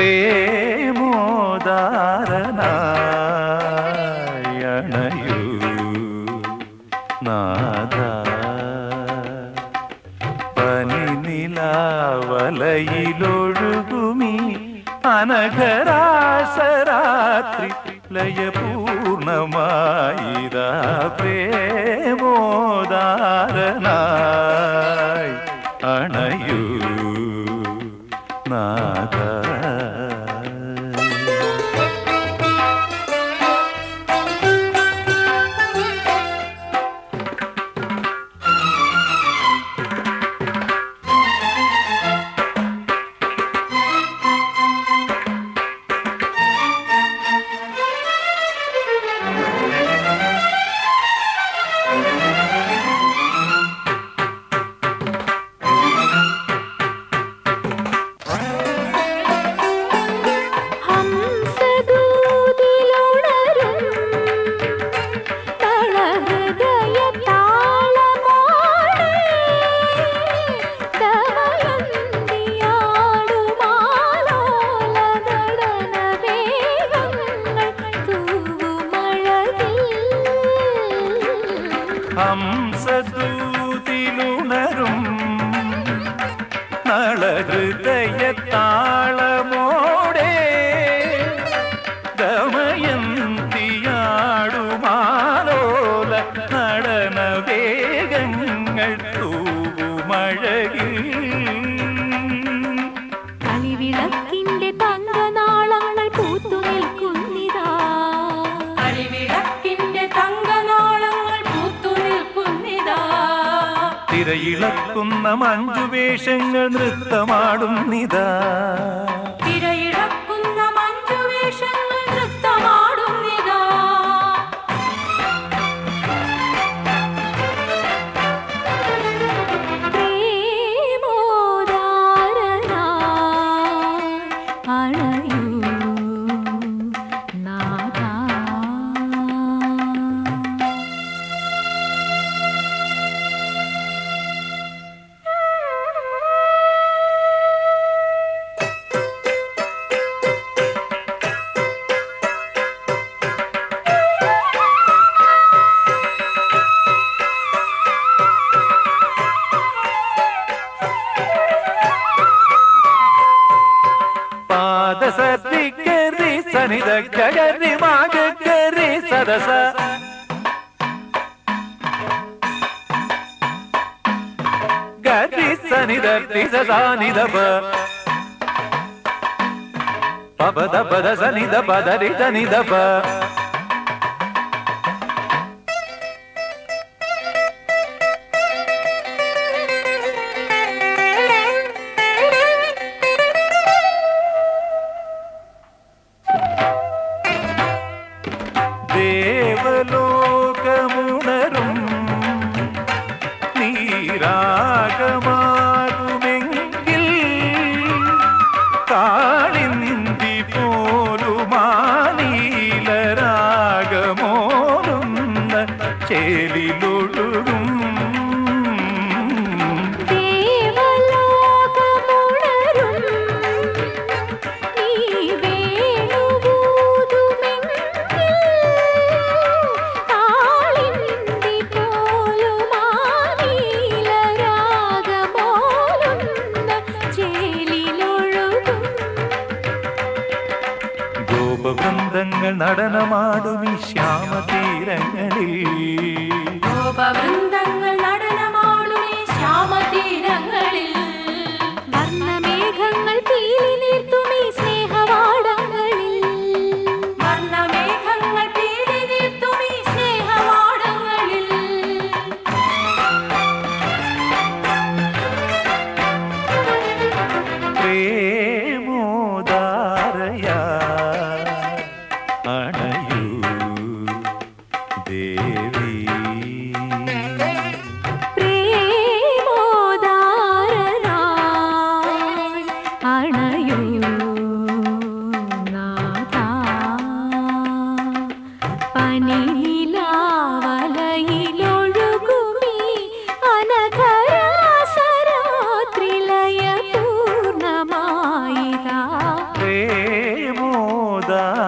പ്രേമോദാരനായണയൂ നാഥ പനിനിലാവലയിലൊഴുകുമീ അനഘരാസരാത്രി ലയപൂർണമായിതാ പ്രേമോദാരനായി അണയൂ നാഥ. ഹംസദൂതിലുണരും നളഹൃദയത്താളമോടെ ദമയന്തിയാടുമാലോല നടനവേഗങ്ങൾ തൂവുമഴകിൽ കളിവിളക്കിന്റെ തങ്കനാളങ്ങൾ പൂത്തു നിൽക്കുന്നിതാ. കളിവിളക്കിന്റെ തങ്കനാളങ്ങൾ പൂത്തു നിൽക്കുന്നിതാ. തിരയിളക്കുന്ന മഞ്ജുവേഷങ്ങൾ നൃത്തമാടുന്നിതാ. തിരയിളക്കുന്ന മഞ്ജുവേഷങ്ങൾ നൃത്തമാടുന്നിതാ. അണയൂ നാഥ. പാദസരിഗരി സനിധ ഗരി മാഗരി സദസ ഗരി സനിധ തിസനിധ പദ പദ സനിധ പദരി ധനിധ ദേവലോകമുണരും നീരാഗമാകുമെങ്കിൽ കാളിന്തി പോലുമാനീലരാഗമോലുന്ന ചേലിലൊഴുകും ഗോപവൃന്ദങ്ങൾ നടനമാടുമീ ശ്യാമതീരങ്ങളിൽ. ഗോപവൃന്ദങ്ങൾ നടനമാടുമീ ശ്യാമതീരങ്ങളിൽ. വർണ്ണമേഘങ്ങൾ പീലി നീർത്തുമീ സ്നേഹവാടങ്ങളിൽ. വർണ്ണമേഘങ്ങൾ പീലി നീർത്തുമീ സ്നേഹവാടങ്ങളിൽ. പ്രേമോദാരയാ അണയൂ ദേവി. പ്രേമോദാരനായി അണയൂ നാഥ. പനിനിലാവലയിലൊഴുകുമീ അനഘരാസരാത്രി ലയപൂർണമായിതാ. അമുദാ